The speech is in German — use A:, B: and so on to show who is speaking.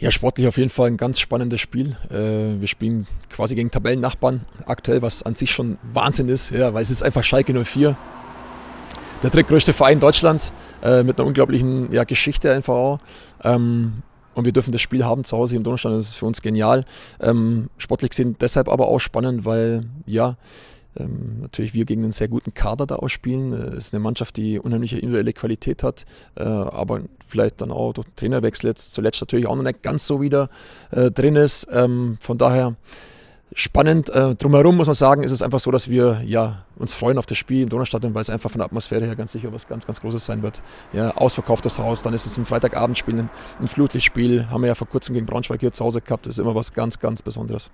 A: Ja, sportlich auf jeden Fall ein ganz spannendes Spiel. Wir spielen quasi gegen Tabellennachbarn aktuell, was an sich schon Wahnsinn ist, ja, weil es ist einfach Schalke 04, der drittgrößte Verein Deutschlands, mit einer unglaublichen Geschichte einfach auch. Und wir dürfen das Spiel haben zu Hause im Donaustadion, das ist für uns genial. Sportlich gesehen deshalb aber auch spannend, weil natürlich wir gegen einen sehr guten Kader da ausspielen. Es ist eine Mannschaft, die unheimliche individuelle Qualität hat, aber vielleicht dann auch durch Trainerwechsel jetzt zuletzt natürlich auch noch nicht ganz so wieder drin ist. Von daher spannend. Drumherum muss man sagen, ist es einfach so, dass wir uns freuen auf das Spiel im Donaustadion, weil es einfach von der Atmosphäre her ganz sicher was ganz, ganz Großes sein wird. Ja, ausverkauftes Haus, dann ist es ein Freitagabendspiel, ein Flutlichtspiel, haben wir ja vor kurzem gegen Braunschweig hier zu Hause gehabt. Das ist immer was ganz, ganz Besonderes.